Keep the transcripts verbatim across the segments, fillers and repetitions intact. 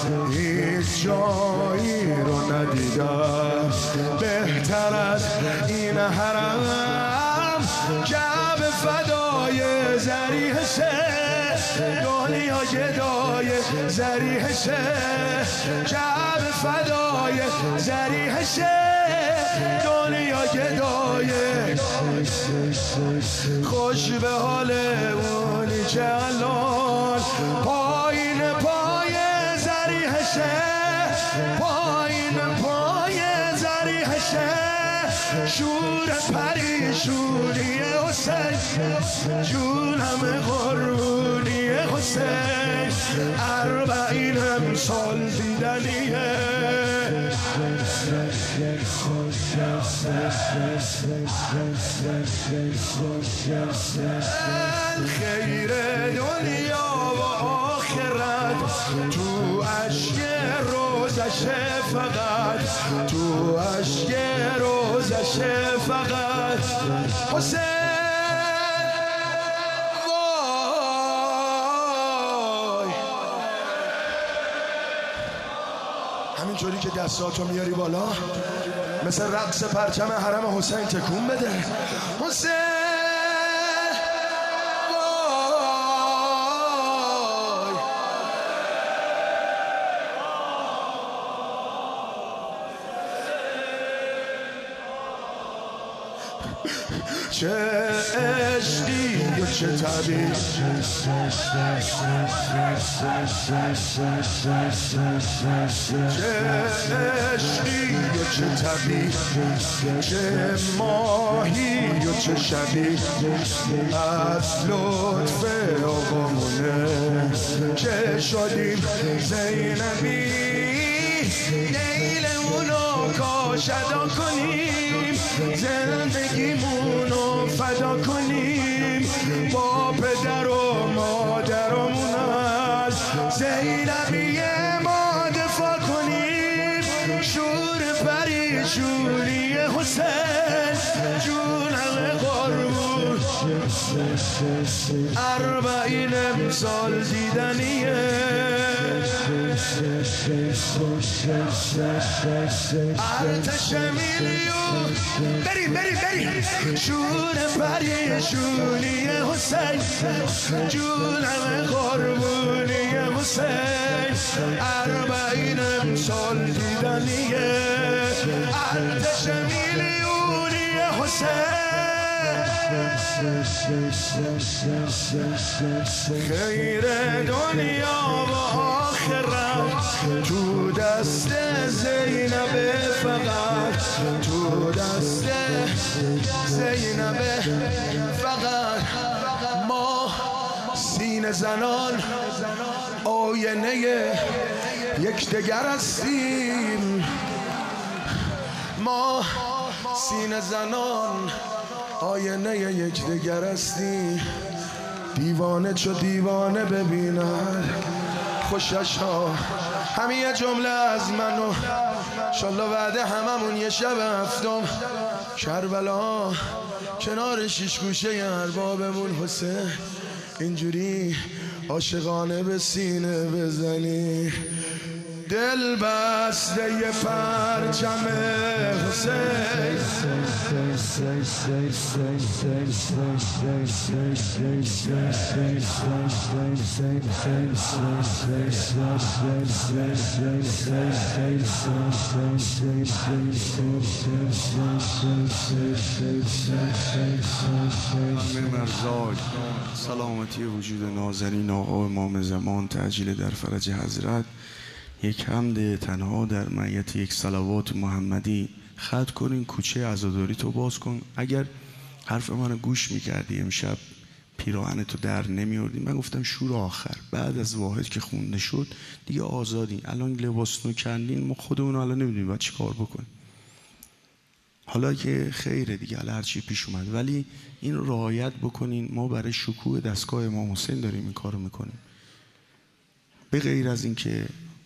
هیچ جایی رو ندیدم بهتر از این حرم. کعبه فدای ضریحشه، دنیا گدای ضریحشه. کعبه فدای ضریحشه، دنیا گدای. خوش به حال اونی که الان پایین پای ضریحشه، پایین پای ضریحشه. شور پریشونی حسین، جونم قربونی حسین. اربعین امسال دیدنیه. خیر دنیا و آخرت تو اشک روزشه فقط، تو اشک روزشه فقط. حسین وای، همینطوری که دستاتو میاری بالا مثل رقص پرچم حرم حسین تکون بده. حسین چه عشقی و چه طبیعی، چه عشقی و چه طبیعی، چه ماهی و چه شبی از لطف آقامونه که شدیم زینبی. نیلمونو کاش ادا کنیم، زندگیمونو فدا کنیم، با پدر و مادرمون از زینبی ما دفاع کنیم. شور پریشونی حسین، جونم قربون. اربعین امسال دیدنیه. ارتش میلیون بریم بریم بریم. شور پریشونی حسین، جونم قربونی حسین. اربعین امسال دیدنیه. ارتش میلیونی حسین. خیر دنیا و آخرت تو دست زینب فقط، تو دست زینب فقط. ما سینه زنان آینه یکدیگر هستیم. ما سینه زنان آینه یکدیگر هستیم. دیوانه چو دیوانه ببیند خوشش ها. همین جمله از منو انشالله بعده هممون یه شب هفتم کربلا کنار شیش گوشه اربابمون حسین اینجوری عاشقانه به سینه بزنی. دل بسته یه پرچم حسین. مرزاد سلامتی وجود نازنین آقا امام زمان تعجیل در فرج حضرت. یک حمد تنها در معیت یک صلوات محمدی ختم کنین. کوچه عزاداری تو باز کن. اگر حرف منو گوش میکردی امشب پیراهن تو در نمیوردی. من گفتم شور آخر بعد از واحد که خونده شد دیگه آزادی. الان لباس نو کندین ما خودمون الان نمیدونیم باید چی کار بکنیم. حالا که خیره دیگه الان هر چی پیش اومد، ولی این رو رعایت بکنین. ما برای شکوه دستگاه امام حسین داریم این کارو میکنیم. به غیر از این که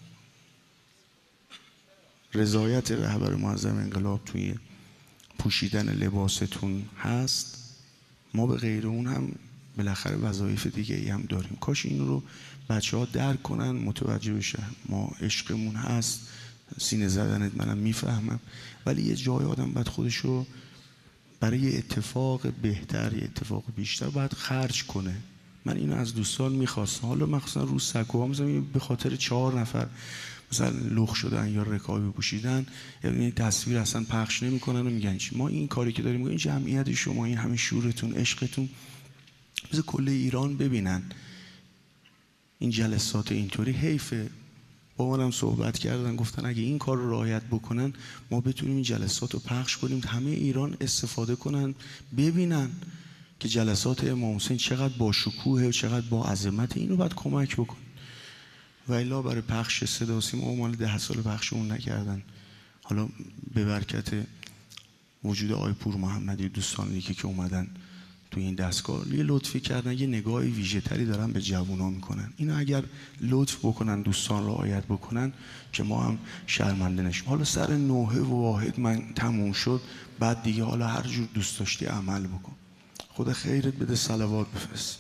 رضایت رهبر معظم انقلاب توی پوشیدن لباستون هست، ما به غیر اون هم بالاخره وظایف دیگه ای هم داریم. کاش این رو بچه ها درک کنن، متوجه بشن ما عشقمون هست، سینه زدنت منم میفهمم، ولی یه جای آدم باید خودشو برای یه اتفاق بهتر، یه اتفاق بیشتر باید خرج کنه. من اینو از دوستان میخواستم، حالا مخصوصا رو سکوها مثلا به خاطر چهار نفر مثلا لخ شدن یا رکابی پوشیدن، یعنی تصویر اصلا پخش نمیکنن و میگن چی ما این کاری که داریم میکنیم، این جمعیت شما، این همه شورتون، عشقتون، مثل کل ایران ببینن این جلسات اینطوری. حیفه. با منم صحبت کردن، گفتن اگه این کار رو رعایت بکنن ما بتونیم این جلسات رو پخش کنیم، همه ایران استفاده کنن، ببینن که جلسات امام حسین چقدر با شکوه و چقدر با عظمت. اینو باید کمک بکن. و الا برای پخش صدا و سیما مال ده سال پخشمون نکردن. حالا به برکت وجود آقای پور محمدی دوستان دیگه که اومدن تو این دستگاه یه لطفی کردن، یه نگاه ویژه تری دارن به جوونا میکنن. اینو اگر لطف بکنن دوستان رعایت بکنن که ما هم شرمنده نشیم. حالا سر نوحه و واحد من تموم شد، بعد دیگه حالا هر جور دوست داشتی عمل بکن. خدا خیرت بده. صلوات بفرست.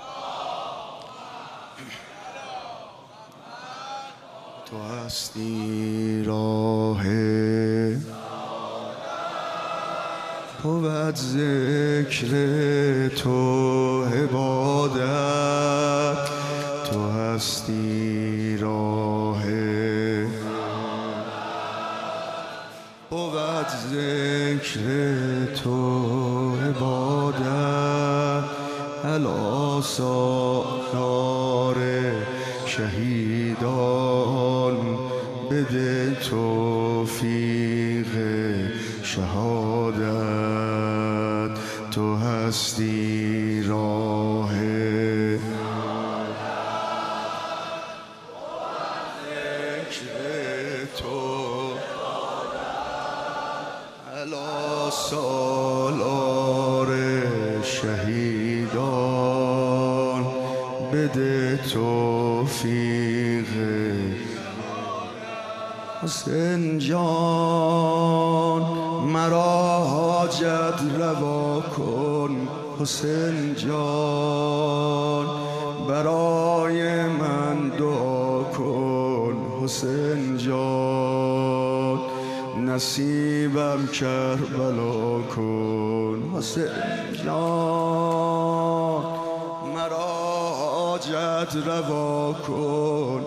تو هستی راه بود ذکر تو عبادت، تو هستی راه بود ذکر تو عبادت، علی سالار شهیدان بده توفیق شهادت، تو هستی راه ذکر تو، علی سالار شهیدان بده توفیق. حسین جان مرا حاجت روا کن، حسین جان برای من دعا کن، حسین جان نصیبم کربلا کن، حسین جان مرا حاجت روا کن.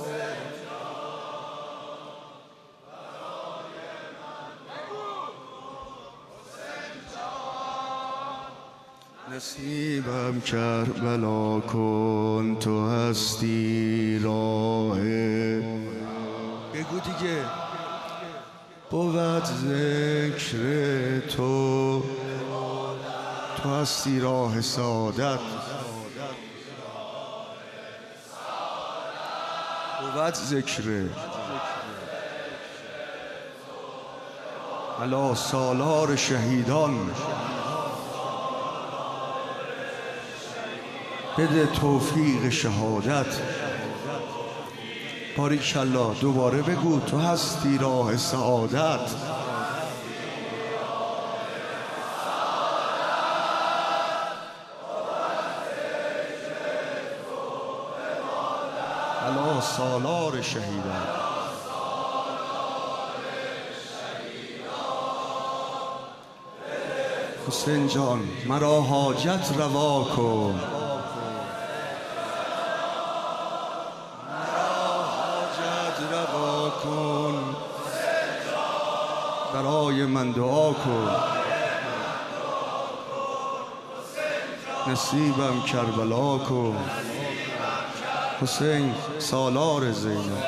نصیبم کربلا کن، تو هستی راه. بگو دیگه. بود ذکر تو، تو هستی راه سعادت، بود ذکر علی سالار شهیدان بده توفیق شهادت. باریکالله. دوباره بگو. تو هستی راه سعادت، علی سالار شهیدان. حسین جان مرا حاجت روا کن، برای من دعا کن، نصیبم کربلا کن. حسین سالار زینب.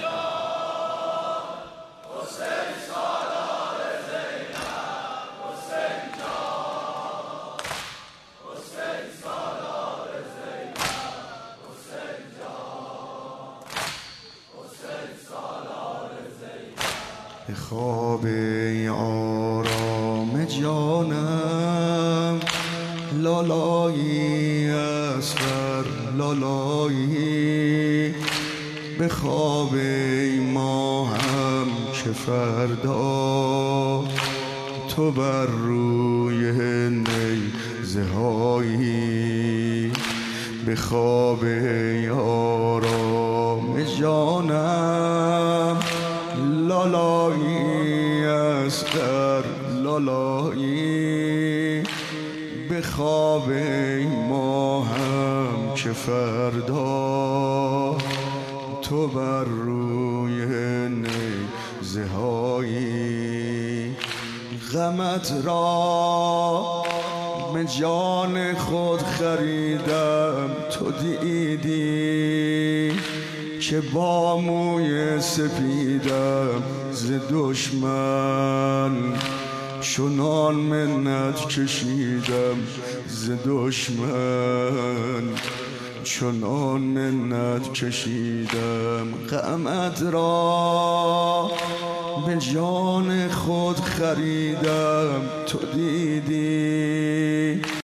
به خواب آرام جانم لالایی اصغر لالایی، به خواب ماهم که فردا تو بر روی نی نیزهایی به خواب یارام جانم لالایی اصغر لالایی به خواب ماهم که فردا تو بر روی نیزهایی غمت را به جان خود خریدم تو دیدی که با موی سپیدم ز دشمن چنان منت کشیدم ز دشمن چنان منت کشیدم غمت را به جان خود خریدم تو دیدی